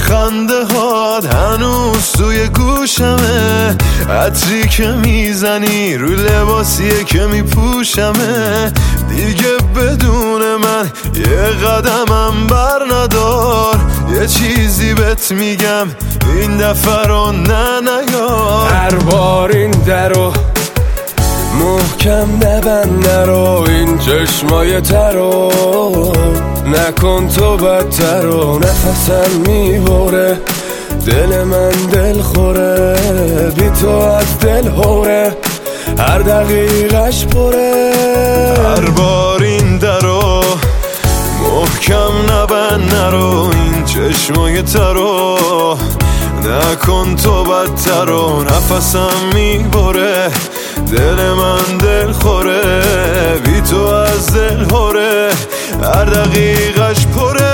خنده هات هنوز توی گوشمه، عطری که میزنی رو لباسیه که میپوشمه. دیگه بدون من یه قدمم بر ندار، یه چیزی بهت میگم این دفعه رو نیار. هر بار این درو محکم نبند، نرو این چشمای ترو نکن تو بدترو. نفسم میبره دل من دل خوره، بی تو از دل هوره هر دقیقش پره. هر بار این درو محکم نبند، نرو این چشمای ترو نکن تو بدترو. نفسم میبره دل من دل خوره، بی تو از دل هوره هر دقیقش پره.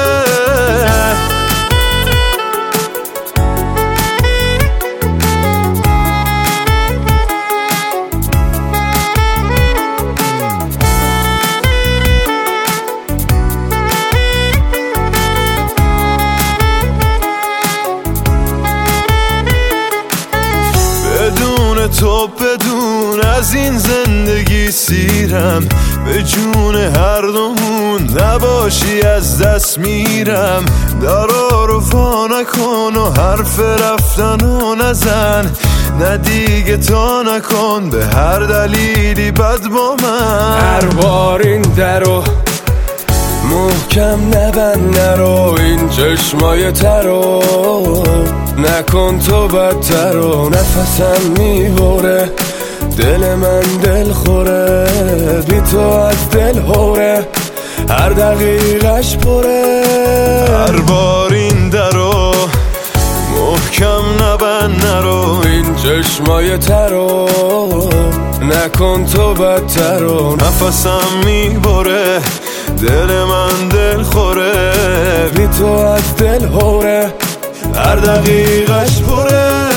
بدون تو بدون از این زندگی سیرم، به جون هر دومون نباشی از دست میرم. درا رو وا نکن و حرف رفتن و نزن، نه دیگه تا نکن به هر دلیلی بد با من. هر بار این درو محکم نبند، نرو این چشمای ترو نکن تو بدترو. نفسم میبره دل من دل خوره، بی تو از دل هوره هر دقیقش پره. هر بار این درو محکم نبند، نرو این چشمای ترو نکن تو بدترو. نفسم میبره دل من دل خوره، بی تو از دل هوره هر دقیقش پره.